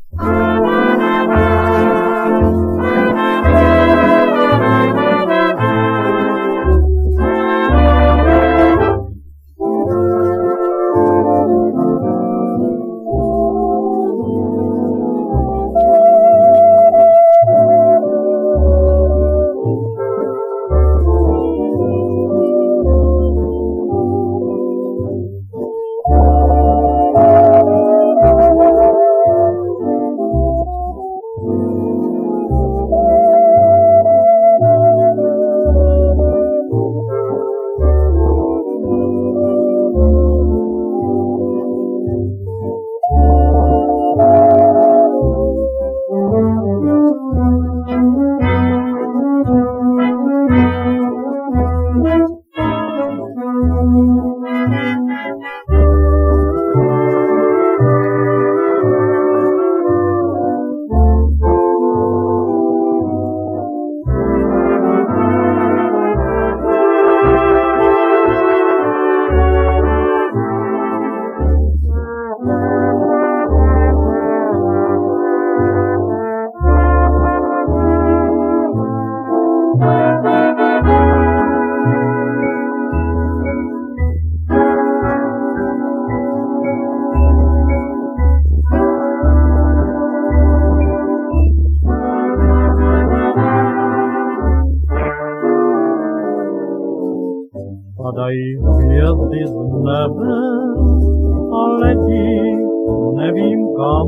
Padají hvězdy z nebe a letí nevím kam.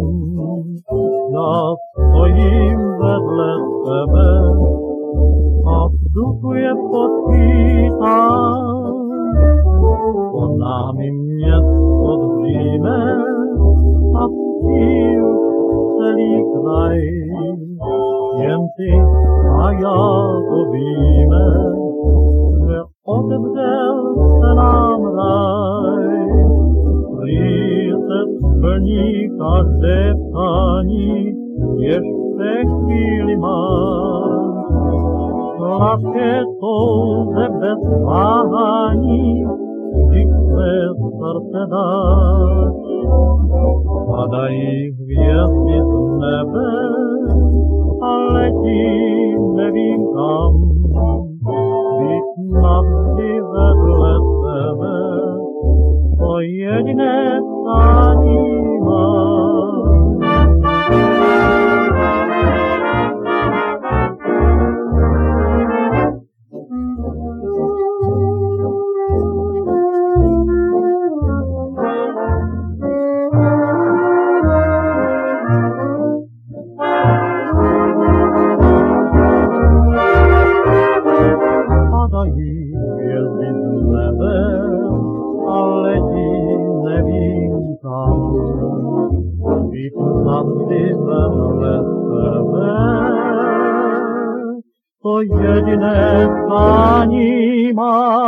Já stojím vedle tebe a v duchu je počítám. Po námi město dříme a zpív celý kraj. Jen ty a já to víme, že otevřel se nám raj. Prý se splní každé přání, ještě chvíli máš. Sladké touze bez váhání, když své srdce dáš. Padají hvězdy z nebe a letí nevím kam. Být navždy vedle tebe, to jediné přání mám. To jediné přání mám.